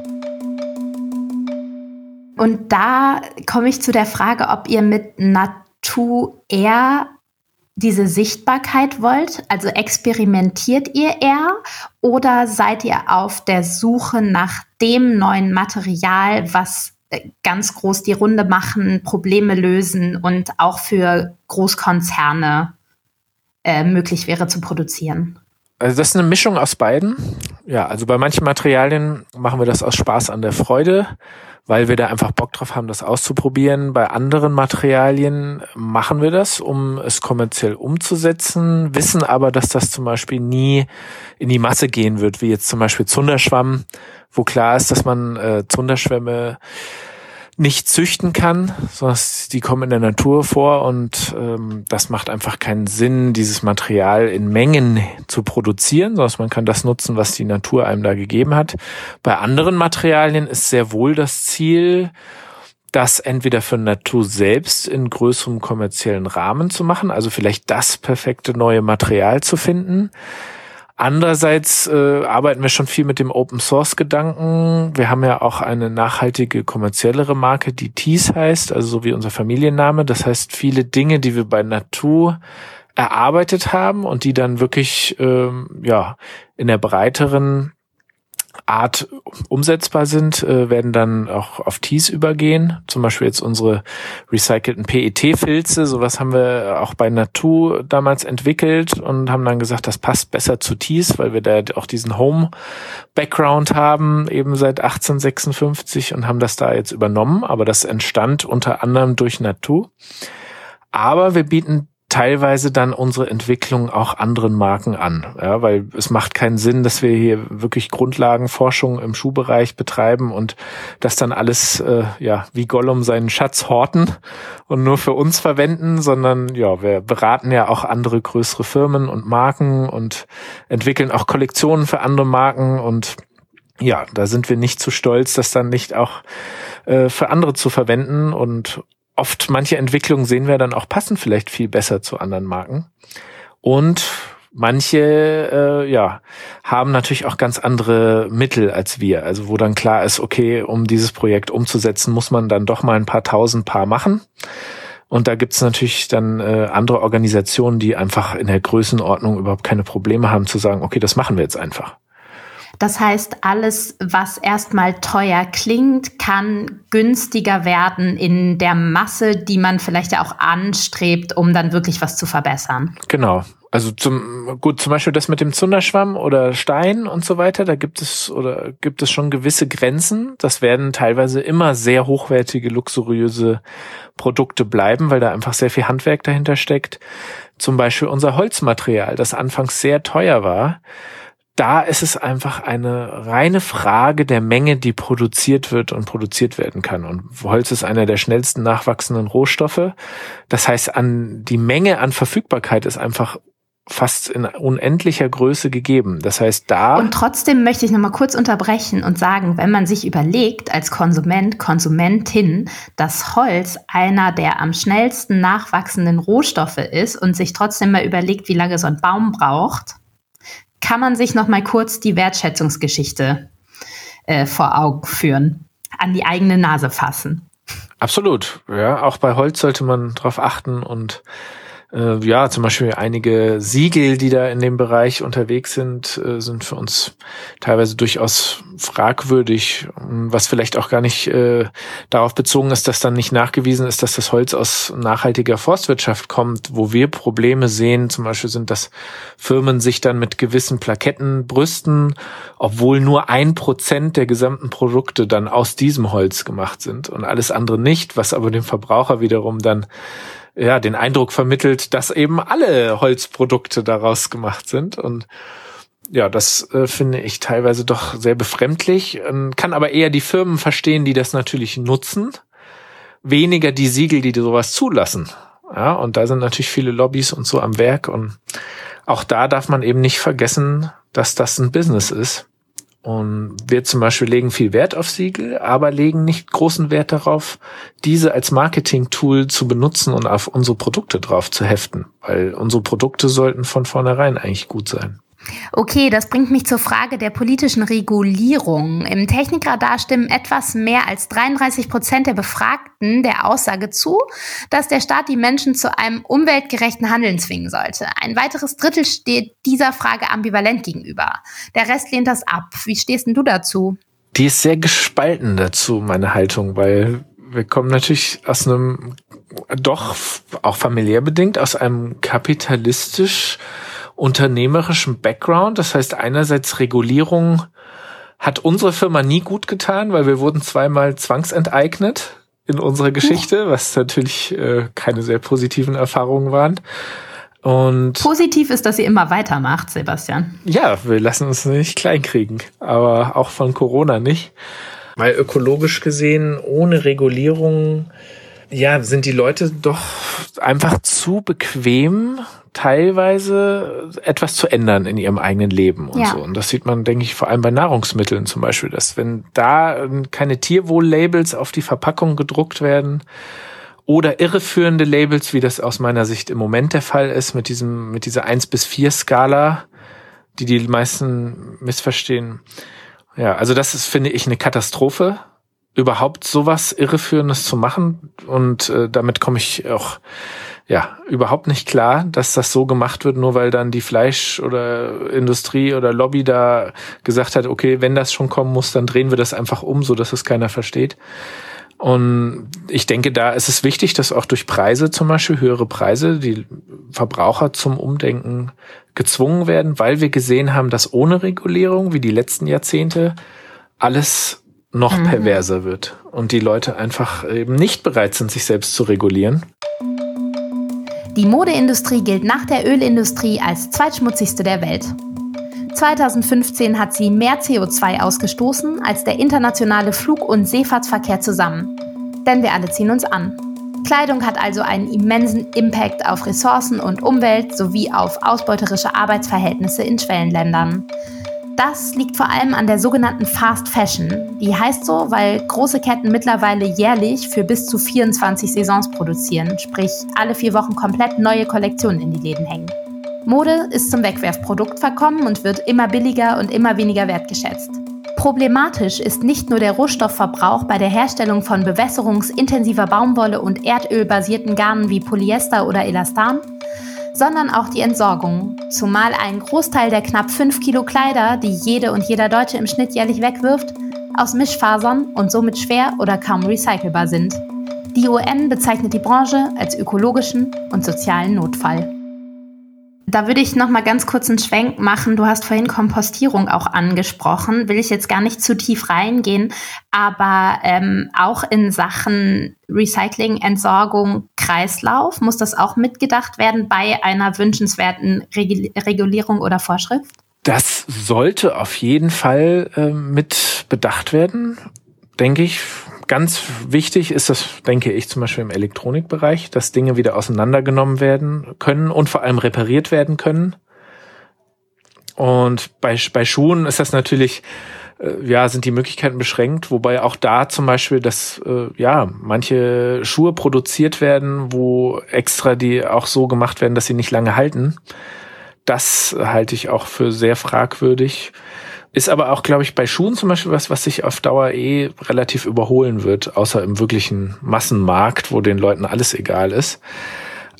B: Und da komme ich zu der Frage, ob ihr mit Natur eher diese Sichtbarkeit wollt? Also experimentiert ihr eher oder seid ihr auf der Suche nach dem neuen Material, was ganz groß die Runde machen, Probleme lösen und auch für Großkonzerne Äh, möglich wäre zu produzieren?
A: Also das ist eine Mischung aus beiden. Ja, also bei manchen Materialien machen wir das aus Spaß an der Freude, weil wir da einfach Bock drauf haben, das auszuprobieren. Bei anderen Materialien machen wir das, um es kommerziell umzusetzen, wissen aber, dass das zum Beispiel nie in die Masse gehen wird, wie jetzt zum Beispiel Zunderschwamm, wo klar ist, dass man äh, Zunderschwämme nicht züchten kann, sondern die kommen in der Natur vor und ähm, das macht einfach keinen Sinn, dieses Material in Mengen zu produzieren, sondern man kann das nutzen, was die Natur einem da gegeben hat. Bei anderen Materialien ist sehr wohl das Ziel, das entweder für Natur selbst in größerem kommerziellen Rahmen zu machen, also vielleicht das perfekte neue Material zu finden. Andererseits äh, arbeiten wir schon viel mit dem Open-Source-Gedanken. Wir haben ja auch eine nachhaltige, kommerziellere Marke, die Thies heißt, also so wie unser Familienname. Das heißt, viele Dinge, die wir bei Natur erarbeitet haben und die dann wirklich ähm, ja in der breiteren Art umsetzbar sind, äh, werden dann auch auf Thies übergehen. Zum Beispiel jetzt unsere recycelten P E T-Filze. Sowas haben wir auch bei Natur damals entwickelt und haben dann gesagt, das passt besser zu Thies, weil wir da auch diesen Home-Background haben, eben seit achtzehnhundertsechsundfünfzig, und haben das da jetzt übernommen. Aber das entstand unter anderem durch Natur. Aber wir bieten teilweise dann unsere Entwicklung auch anderen Marken an, ja, weil es macht keinen Sinn, dass wir hier wirklich Grundlagenforschung im Schuhbereich betreiben und das dann alles äh, ja wie Gollum seinen Schatz horten und nur für uns verwenden, sondern ja, wir beraten ja auch andere größere Firmen und Marken und entwickeln auch Kollektionen für andere Marken, und ja, da sind wir nicht zu stolz, das dann nicht auch äh, für andere zu verwenden. Und oft manche Entwicklungen sehen wir dann auch passen vielleicht viel besser zu anderen Marken. Und manche äh, ja haben natürlich auch ganz andere Mittel als wir. Also wo dann klar ist, okay, um dieses Projekt umzusetzen, muss man dann doch mal ein paar tausend Paar machen. Und da gibt's natürlich dann äh, andere Organisationen, die einfach in der Größenordnung überhaupt keine Probleme haben zu sagen, okay, das machen wir jetzt einfach.
B: Das heißt, alles, was erstmal teuer klingt, kann günstiger werden in der Masse, die man vielleicht ja auch anstrebt, um dann wirklich was zu verbessern.
A: Genau. Also zum gut zum Beispiel das mit dem Zunderschwamm oder Stein und so weiter, da gibt es oder gibt es schon gewisse Grenzen. Das werden teilweise immer sehr hochwertige, luxuriöse Produkte bleiben, weil da einfach sehr viel Handwerk dahinter steckt. Zum Beispiel unser Holzmaterial, das anfangs sehr teuer war. Da ist es einfach eine reine Frage der Menge, die produziert wird und produziert werden kann. Und Holz ist einer der schnellsten nachwachsenden Rohstoffe. Das heißt, an die Menge an Verfügbarkeit ist einfach fast in unendlicher Größe gegeben. Das heißt, da...
B: Und trotzdem möchte ich noch mal kurz unterbrechen und sagen, wenn man sich überlegt als Konsument, Konsumentin, dass Holz einer der am schnellsten nachwachsenden Rohstoffe ist und sich trotzdem mal überlegt, wie lange so ein Baum braucht, kann man sich noch mal kurz die Wertschätzungsgeschichte äh, vor Augen führen, an die eigene Nase fassen.
A: Absolut, ja. Auch bei Holz sollte man drauf achten und Äh, ja, zum Beispiel einige Siegel, die da in dem Bereich unterwegs sind, äh, sind für uns teilweise durchaus fragwürdig, was vielleicht auch gar nicht äh, darauf bezogen ist, dass dann nicht nachgewiesen ist, dass das Holz aus nachhaltiger Forstwirtschaft kommt. Wo wir Probleme sehen, zum Beispiel sind, dass Firmen sich dann mit gewissen Plaketten brüsten, obwohl nur ein Prozent der gesamten Produkte dann aus diesem Holz gemacht sind und alles andere nicht, was aber dem Verbraucher wiederum dann ja den Eindruck vermittelt, dass eben alle Holzprodukte daraus gemacht sind. Und ja, das äh, finde ich teilweise doch sehr befremdlich, ähm, kann aber eher die Firmen verstehen, die das natürlich nutzen, weniger die Siegel, die sowas zulassen. Ja, und da sind natürlich viele Lobbys und so am Werk, und auch da darf man eben nicht vergessen, dass das ein Business ist. Und wir zum Beispiel legen viel Wert auf Siegel, aber legen nicht großen Wert darauf, diese als Marketing-Tool zu benutzen und auf unsere Produkte drauf zu heften, weil unsere Produkte sollten von vornherein eigentlich gut sein.
B: Okay, das bringt mich zur Frage der politischen Regulierung. Im Technikradar stimmen etwas mehr als dreiunddreißig Prozent der Befragten der Aussage zu, dass der Staat die Menschen zu einem umweltgerechten Handeln zwingen sollte. Ein weiteres Drittel steht dieser Frage ambivalent gegenüber. Der Rest lehnt das ab. Wie stehst denn du dazu?
A: Die ist sehr gespalten dazu, meine Haltung, weil wir kommen natürlich aus einem, doch auch familiär bedingt, aus einem kapitalistisch unternehmerischen Background. Das heißt, einerseits Regulierung hat unsere Firma nie gut getan, weil wir wurden zweimal zwangsenteignet in unserer Geschichte, was natürlich äh, keine sehr positiven Erfahrungen waren. Und
B: positiv ist, dass ihr immer weitermacht, Sebastian.
A: Ja, wir lassen uns nicht kleinkriegen, aber auch von Corona nicht. Weil ökologisch gesehen, ohne Regulierung, ja, sind die Leute doch einfach zu bequem, teilweise etwas zu ändern in ihrem eigenen Leben und ja. so. Und das sieht man, denke ich, vor allem bei Nahrungsmitteln zum Beispiel, dass wenn da keine Tierwohl-Labels auf die Verpackung gedruckt werden oder irreführende Labels, wie das aus meiner Sicht im Moment der Fall ist, mit diesem, mit dieser eins bis vier Skala, die die meisten missverstehen. Ja, also das ist, finde ich, eine Katastrophe, überhaupt sowas Irreführendes zu machen. Und äh, damit komme ich auch ja überhaupt nicht klar, dass das so gemacht wird, nur weil dann die Fleisch- oder Industrie oder Lobby da gesagt hat, okay, wenn das schon kommen muss, dann drehen wir das einfach um, so dass es keiner versteht. Und ich denke, da ist es wichtig, dass auch durch Preise zum Beispiel, höhere Preise, die Verbraucher zum Umdenken gezwungen werden, weil wir gesehen haben, dass ohne Regulierung, wie die letzten Jahrzehnte, alles noch mhm. perverser wird und die Leute einfach eben nicht bereit sind, sich selbst zu regulieren.
B: Die Modeindustrie gilt nach der Ölindustrie als zweitschmutzigste der Welt. zweitausendfünfzehn hat sie mehr C O zwei ausgestoßen als der internationale Flug- und Seefahrtsverkehr zusammen. Denn wir alle ziehen uns an. Kleidung hat also einen immensen Impact auf Ressourcen und Umwelt sowie auf ausbeuterische Arbeitsverhältnisse in Schwellenländern. Das liegt vor allem an der sogenannten Fast Fashion. Die heißt so, weil große Ketten mittlerweile jährlich für bis zu vierundzwanzig Saisons produzieren, sprich alle vier Wochen komplett neue Kollektionen in die Läden hängen. Mode ist zum Wegwerfprodukt verkommen und wird immer billiger und immer weniger wertgeschätzt. Problematisch ist nicht nur der Rohstoffverbrauch bei der Herstellung von bewässerungsintensiver Baumwolle und erdölbasierten Garnen wie Polyester oder Elastan, sondern auch die Entsorgung, zumal ein Großteil der knapp fünf Kilo Kleider, die jede und jeder Deutsche im Schnitt jährlich wegwirft, aus Mischfasern und somit schwer oder kaum recycelbar sind. Die U N bezeichnet die Branche als ökologischen und sozialen Notfall. Da würde ich noch mal ganz kurz einen Schwenk machen. Du hast vorhin Kompostierung auch angesprochen. Will ich jetzt gar nicht zu tief reingehen, aber ähm, auch in Sachen Recycling, Entsorgung, Kreislauf muss das auch mitgedacht werden bei einer wünschenswerten Regul- Regulierung oder Vorschrift?
A: Das sollte auf jeden Fall äh, mit bedacht werden, denke ich. Ganz wichtig ist das, denke ich, zum Beispiel im Elektronikbereich, dass Dinge wieder auseinandergenommen werden können und vor allem repariert werden können. Und bei, bei Schuhen ist das natürlich, äh, ja, sind die Möglichkeiten beschränkt, wobei auch da zum Beispiel, dass, äh, ja, manche Schuhe produziert werden, wo extra die auch so gemacht werden, dass sie nicht lange halten. Das halte ich auch für sehr fragwürdig. Ist aber auch, glaube ich, bei Schuhen zum Beispiel was, was sich auf Dauer eh relativ überholen wird, außer im wirklichen Massenmarkt, wo den Leuten alles egal ist.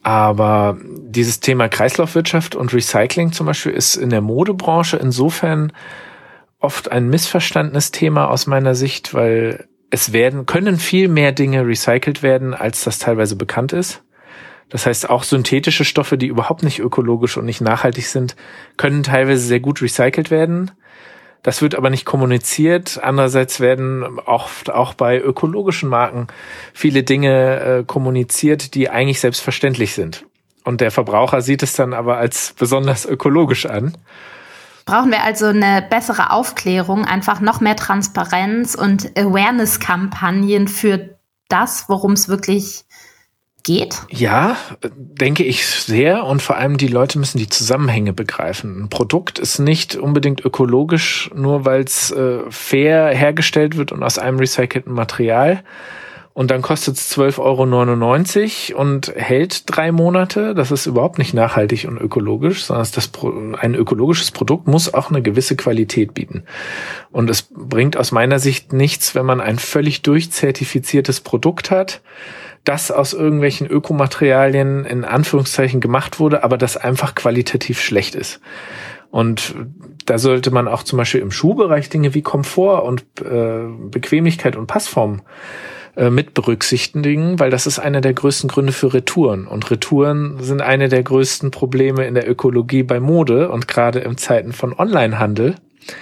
A: Aber dieses Thema Kreislaufwirtschaft und Recycling zum Beispiel ist in der Modebranche insofern oft ein missverstandenes Thema aus meiner Sicht, weil es werden, können viel mehr Dinge recycelt werden, als das teilweise bekannt ist. Das heißt, auch synthetische Stoffe, die überhaupt nicht ökologisch und nicht nachhaltig sind, können teilweise sehr gut recycelt werden. Das wird aber nicht kommuniziert. Andererseits werden auch, auch bei ökologischen Marken viele Dinge äh, kommuniziert, die eigentlich selbstverständlich sind. Und der Verbraucher sieht es dann aber als besonders ökologisch an.
B: Brauchen wir also eine bessere Aufklärung, einfach noch mehr Transparenz und Awareness-Kampagnen für das, worum es wirklich geht?
A: Ja, denke ich sehr. Und vor allem die Leute müssen die Zusammenhänge begreifen. Ein Produkt ist nicht unbedingt ökologisch, nur weil es äh, fair hergestellt wird und aus einem recycelten Material. Und dann kostet es zwölf Euro neunundneunzig und hält drei Monate. Das ist überhaupt nicht nachhaltig und ökologisch, sondern das Pro- ein ökologisches Produkt muss auch eine gewisse Qualität bieten. Und es bringt aus meiner Sicht nichts, wenn man ein völlig durchzertifiziertes Produkt hat, das aus irgendwelchen Ökomaterialien in Anführungszeichen gemacht wurde, aber das einfach qualitativ schlecht ist. Und da sollte man auch zum Beispiel im Schuhbereich Dinge wie Komfort und äh, Bequemlichkeit und Passform äh, mit berücksichtigen, weil das ist einer der größten Gründe für Retouren. Und Retouren sind eine der größten Probleme in der Ökologie bei Mode und gerade in Zeiten von Onlinehandel.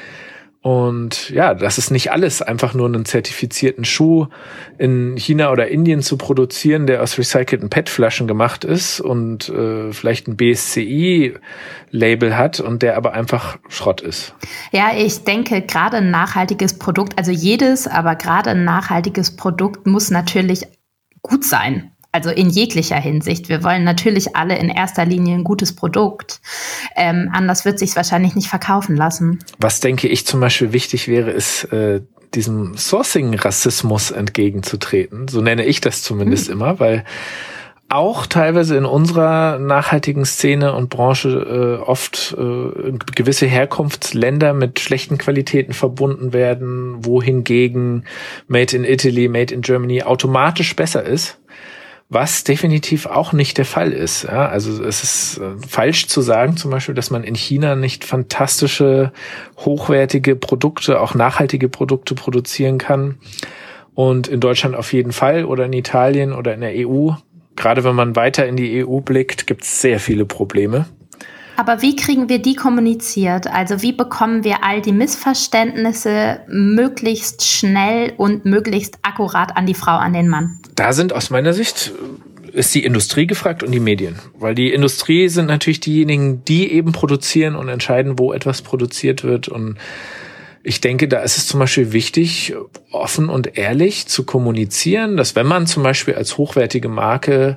A: Und ja, das ist nicht alles, einfach nur einen zertifizierten Schuh in China oder Indien zu produzieren, der aus recycelten P E T-Flaschen gemacht ist und äh, vielleicht ein B S C I-Label hat und der aber einfach Schrott ist.
B: Ja, ich denke, gerade ein nachhaltiges Produkt, also jedes, aber gerade ein nachhaltiges Produkt muss natürlich gut sein. Also in jeglicher Hinsicht. Wir wollen natürlich alle in erster Linie ein gutes Produkt. Ähm, anders wird es sich wahrscheinlich nicht verkaufen lassen.
A: Was, denke ich, zum Beispiel wichtig wäre, ist, äh, diesem Sourcing-Rassismus entgegenzutreten. So nenne ich das zumindest hm. immer, weil auch teilweise in unserer nachhaltigen Szene und Branche äh, oft äh, gewisse Herkunftsländer mit schlechten Qualitäten verbunden werden, wohingegen Made in Italy, Made in Germany automatisch besser ist. Was definitiv auch nicht der Fall ist. Ja, also es ist äh, falsch zu sagen, zum Beispiel, dass man in China nicht fantastische, hochwertige Produkte, auch nachhaltige Produkte produzieren kann. Und in Deutschland auf jeden Fall oder in Italien oder in der E U. Gerade wenn man weiter in die E U blickt, gibt es sehr viele Probleme.
B: Aber wie kriegen wir die kommuniziert? Also wie bekommen wir all die Missverständnisse möglichst schnell und möglichst akkurat an die Frau, an den Mann?
A: Da sind aus meiner Sicht, ist die Industrie gefragt und die Medien. Weil die Industrie sind natürlich diejenigen, die eben produzieren und entscheiden, wo etwas produziert wird. Und ich denke, da ist es zum Beispiel wichtig, offen und ehrlich zu kommunizieren, dass wenn man zum Beispiel als hochwertige Marke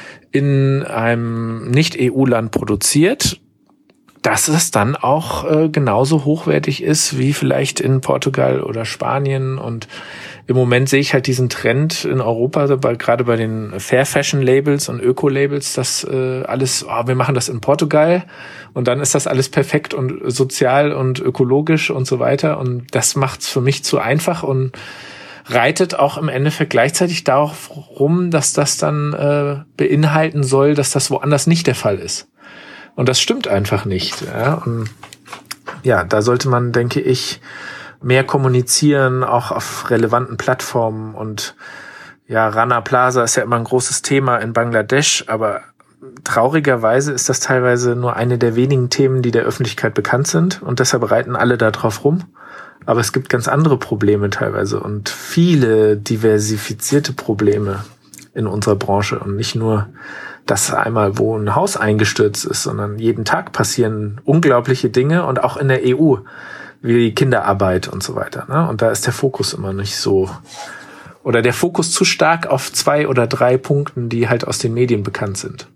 A: in einem Nicht-E U-Land produziert, dass es dann auch äh, genauso hochwertig ist wie vielleicht in Portugal oder Spanien. Und im Moment sehe ich halt diesen Trend in Europa, bei, gerade bei den Fair Fashion Labels und Öko-Labels, dass äh, alles, oh, wir machen das in Portugal und dann ist das alles perfekt und sozial und ökologisch und so weiter. Und das macht es für mich zu einfach und reitet auch im Endeffekt gleichzeitig darauf rum, dass das dann äh, beinhalten soll, dass das woanders nicht der Fall ist. Und das stimmt einfach nicht. Ja, und ja, da sollte man, denke ich, mehr kommunizieren, auch auf relevanten Plattformen. Und ja, Rana Plaza ist ja immer ein großes Thema in Bangladesch, aber traurigerweise ist das teilweise nur eine der wenigen Themen, die der Öffentlichkeit bekannt sind. Und deshalb reiten alle da drauf rum. Aber es gibt ganz andere Probleme teilweise und viele diversifizierte Probleme in unserer Branche und nicht nur das einmal, wo ein Haus eingestürzt ist, sondern jeden Tag passieren unglaubliche Dinge und auch in der E U, wie Kinderarbeit und so weiter. Ne? Und da ist der Fokus immer nicht so, oder der Fokus zu stark auf zwei oder drei Punkten, die halt aus den Medien bekannt sind.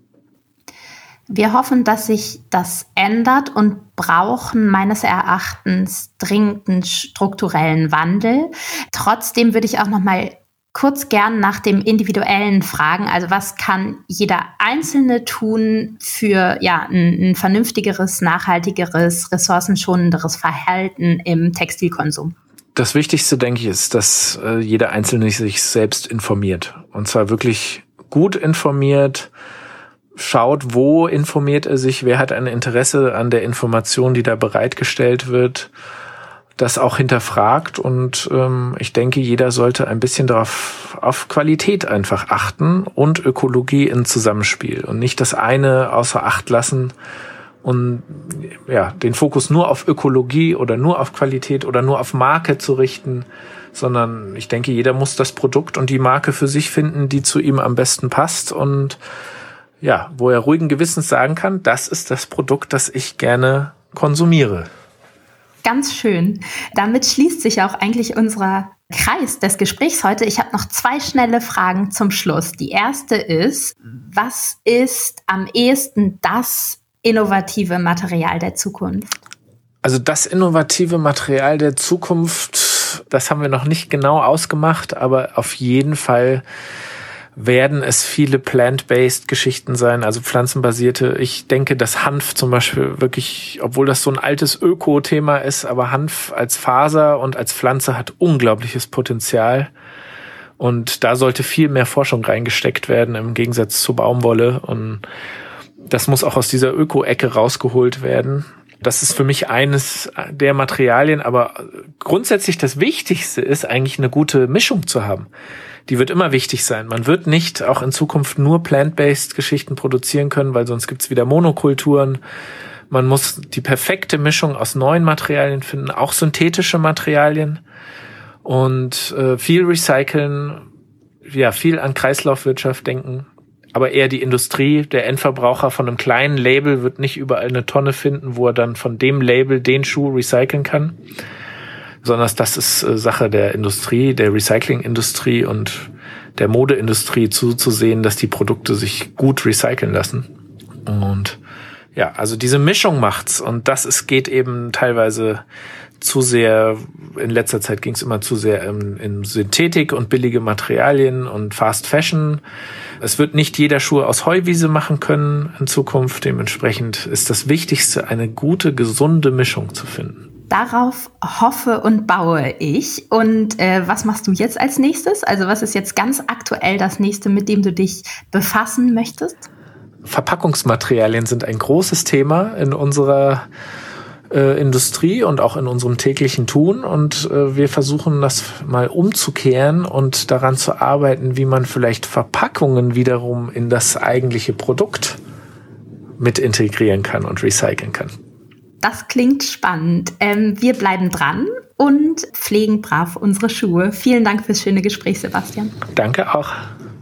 B: Wir hoffen, dass sich das ändert und brauchen meines Erachtens dringend einen strukturellen Wandel. Trotzdem würde ich auch noch mal kurz gern nach dem Individuellen fragen. Also was kann jeder Einzelne tun für ja, ein, ein vernünftigeres, nachhaltigeres, ressourcenschonenderes Verhalten im Textilkonsum?
A: Das Wichtigste, denke ich, ist, dass äh, jeder Einzelne sich selbst informiert. Und zwar wirklich gut informiert, schaut, wo informiert er sich, wer hat ein Interesse an der Information, die da bereitgestellt wird, das auch hinterfragt. Und ähm, ich denke, jeder sollte ein bisschen darauf auf Qualität einfach achten und Ökologie in Zusammenspiel und nicht das eine außer Acht lassen und ja, den Fokus nur auf Ökologie oder nur auf Qualität oder nur auf Marke zu richten, sondern ich denke, jeder muss das Produkt und die Marke für sich finden, die zu ihm am besten passt und ja, wo er ruhigen Gewissens sagen kann, das ist das Produkt, das ich gerne konsumiere.
B: Ganz schön. Damit schließt sich auch eigentlich unser Kreis des Gesprächs heute. Ich habe noch zwei schnelle Fragen zum Schluss. Die erste ist, was ist am ehesten das innovative Material der Zukunft?
A: Also das innovative Material der Zukunft, das haben wir noch nicht genau ausgemacht, aber auf jeden Fall werden es viele plant-based Geschichten sein, also pflanzenbasierte. Ich denke, dass Hanf zum Beispiel wirklich, obwohl das so ein altes Öko-Thema ist, aber Hanf als Faser und als Pflanze hat unglaubliches Potenzial. Und da sollte viel mehr Forschung reingesteckt werden, im Gegensatz zu Baumwolle. Und das muss auch aus dieser Öko-Ecke rausgeholt werden. Das ist für mich eines der Materialien, aber grundsätzlich das Wichtigste ist eigentlich eine gute Mischung zu haben. Die wird immer wichtig sein. Man wird nicht auch in Zukunft nur plant-based Geschichten produzieren können, weil sonst gibt's wieder Monokulturen. Man muss die perfekte Mischung aus neuen Materialien finden, auch synthetische Materialien und äh, viel recyceln, ja, viel an Kreislaufwirtschaft denken. Aber eher die Industrie, der Endverbraucher von einem kleinen Label wird nicht überall eine Tonne finden, wo er dann von dem Label den Schuh recyceln kann. Sondern das ist äh, Sache der Industrie, der Recyclingindustrie und der Modeindustrie zuzusehen, dass die Produkte sich gut recyceln lassen. Und ja, also diese Mischung macht's. Und das ist, geht eben teilweise zu sehr, in letzter Zeit ging es immer zu sehr in, in Synthetik und billige Materialien und Fast Fashion. Es wird nicht jeder Schuh aus Heuwiese machen können in Zukunft. Dementsprechend ist das Wichtigste, eine gute, gesunde Mischung zu finden.
B: Darauf hoffe und baue ich. Und äh, was machst du jetzt als nächstes? Also was ist jetzt ganz aktuell das nächste, mit dem du dich befassen möchtest?
A: Verpackungsmaterialien sind ein großes Thema in unserer äh, Industrie und auch in unserem täglichen Tun. Und äh, wir versuchen das mal umzukehren und daran zu arbeiten, wie man vielleicht Verpackungen wiederum in das eigentliche Produkt mit integrieren kann und recyceln kann.
B: Das klingt spannend. Ähm, wir bleiben dran und pflegen brav unsere Schuhe. Vielen Dank fürs schöne Gespräch, Sebastian.
A: Danke auch.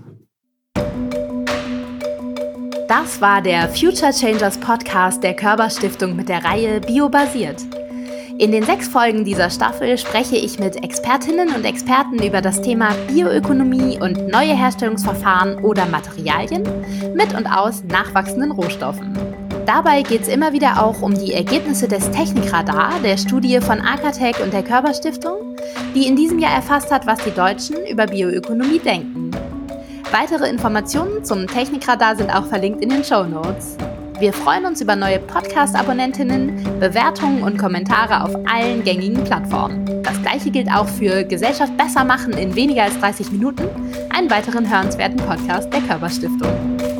B: Das war der Future Changers Podcast der Körber Stiftung mit der Reihe Biobasiert. In den sechs Folgen dieser Staffel spreche ich mit Expertinnen und Experten über das Thema Bioökonomie und neue Herstellungsverfahren oder Materialien mit und aus nachwachsenden Rohstoffen. Dabei geht es immer wieder auch um die Ergebnisse des Technikradar, der Studie von Akatech und der Körber Stiftung, die in diesem Jahr erfasst hat, was die Deutschen über Bioökonomie denken. Weitere Informationen zum Technikradar sind auch verlinkt in den Shownotes. Wir freuen uns über neue Podcast-Abonnentinnen, Bewertungen und Kommentare auf allen gängigen Plattformen. Das gleiche gilt auch für Gesellschaft besser machen in weniger als dreißig Minuten, einen weiteren hörenswerten Podcast der Körber Stiftung.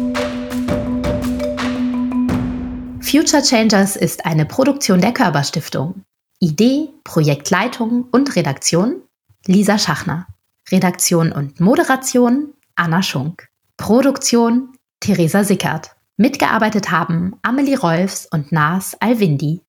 B: Future Changers ist eine Produktion der Körber Stiftung. Idee, Projektleitung und Redaktion Lisa Schachner. Redaktion und Moderation Anna Schunk. Produktion Theresa Sickert. Mitgearbeitet haben Amelie Rolfs und Nas Alwindi.